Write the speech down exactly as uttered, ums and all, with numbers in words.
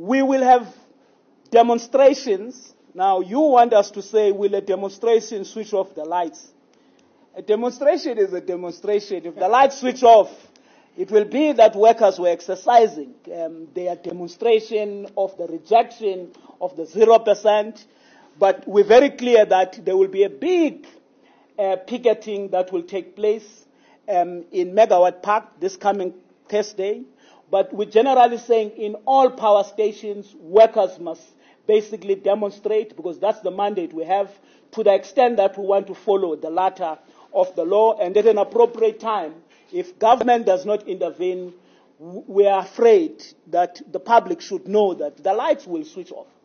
we will have demonstrations. Now, you want us to say, will a demonstration switch off the lights? A demonstration is a demonstration. If the lights switch off, it will be that workers were exercising um, their demonstration of the rejection of the zero percent. But we're very clear that there will be a big uh, picketing that will take place um, in Megawatt Park this coming Thursday. But we're generally saying in all power stations, workers must basically demonstrate, because that's the mandate we have, to the extent that we want to follow the letter of the law. And at an appropriate time, if government does not intervene, we are afraid that the public should know that the lights will switch off.